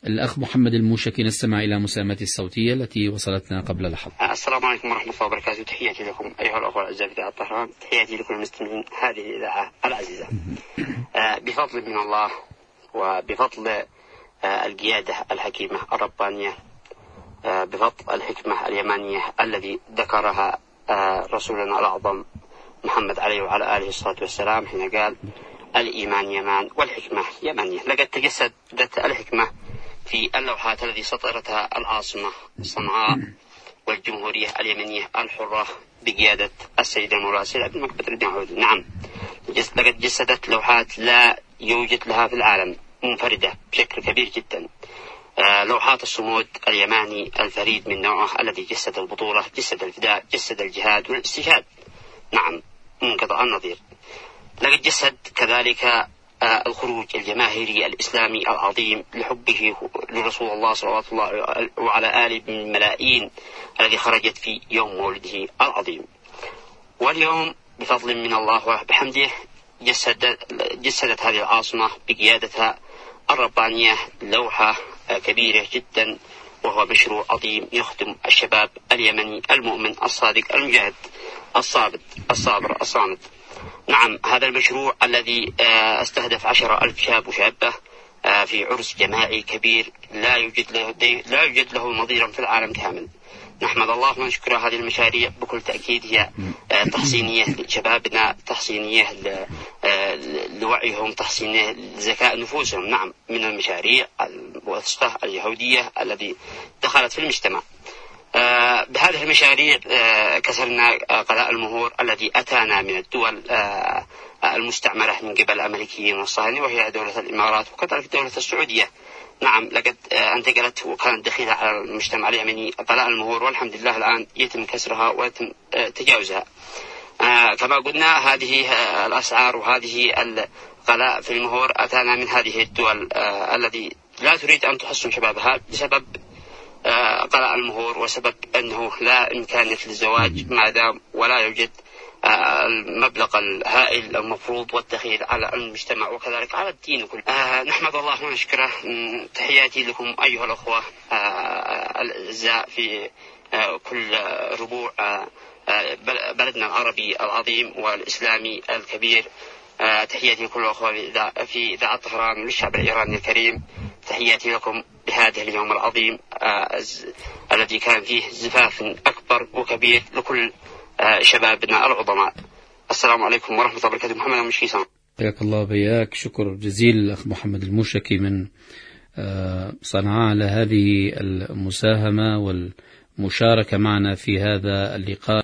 الأخ محمد الموشكي، نستمع إلى مساهمته الصوتية التي وصلتنا قبل لحظة. السلام عليكم ورحمة الله وبركاته. تحياتي لكم أيها الأخوة الأعزاء في إذاعة طهران، تحياتي لكل المستمعين هذه الإذاعة العزيزة. بفضل من الله وبفضل القيادة الحكيمة الربانية، بفضل الحكمة اليمانية الذي ذكرها رسولنا الأعظم محمد عليه وعلى آله الصلاة والسلام حين قال الإيمان يمان والحكمة يمانية. لقد تجسدت الحكمة في اللوحات التي سطرتها العاصمة صنعاء والجمهورية اليمنية الحرة بقيادة السيدة المراسلة بن مكبت الدين عود. نعم، لقد جسدت لوحات لا يوجد لها في العالم، منفردة بشكل كبير جدا. لوحات الصمود اليماني الفريد من نوعه الذي جسد البطولة، جسد الفداء، جسد الجهاد والاستشهاد. نعم، منقطع النظير. لقد جسد كذلك الخروج الجماهيري الإسلامي العظيم لحبه لرسول الله صلى الله عليه وعلى آله من الملايين الذي خرجت في يوم مولده العظيم. واليوم بفضل من الله وبحمده جسدت هذه العاصمة بقيادتها الربانية لوحة كبيرة جدا، وهو مشروع عظيم يخدم الشباب اليمني المؤمن الصادق المجاهد الصابر الصامد. نعم، هذا المشروع الذي استهدف 10,000 شاب وشابة في عرس جماعي كبير لا يوجد له نظيرا في العالم كامل. نحمد الله ونشكر. هذه المشاريع بكل تأكيد هي تحصينية لشبابنا، تحصينية لوعيهم، تحصينية لذكاء نفوسهم. نعم، من المشاريع الوثقة اليهودية التي دخلت في المجتمع. بهذه المشاريع كسرنا قلاء المهور الذي أتانا من الدول المستعمرة من قبل الأمريكيين والصهاينة، وهي دولة الإمارات وكذلك دولة السعودية. نعم، لقد انتقلت وكانت دخيلة على المجتمع اليمني قلاء المهور، والحمد لله الآن يتم كسرها ويتم تجاوزها. كما قلنا، هذه الأسعار وهذه القلاء في المهور أتانا من هذه الدول التي لا تريد أن تحصن شبابها بسبب قلاء المهور، وسبب أنه لا إمكانية للزواج ما دام ولا يوجد المبلغ الهائل المفروض والدخيل على المجتمع وكذلك على الدين كله. نحمد الله ونشكره. تحياتي لكم أيها الأخوة الأعزاء في كل ربوع بلدنا العربي العظيم والإسلامي الكبير. تحياتي لكل الأخوة في إذاعة طهران للشعب الإيراني الكريم. تحياتي لكم بهذا اليوم العظيم الذي كان فيه زفاف أكبر وكبير لكل شبابنا العظماء. السلام عليكم ورحمة الله وبركاته. محمد الموشكي. حياك الله وبياك. شكر جزيل الأخ محمد الموشكي من صنعاء على هذه المساهمة والمشاركة معنا في هذا اللقاء.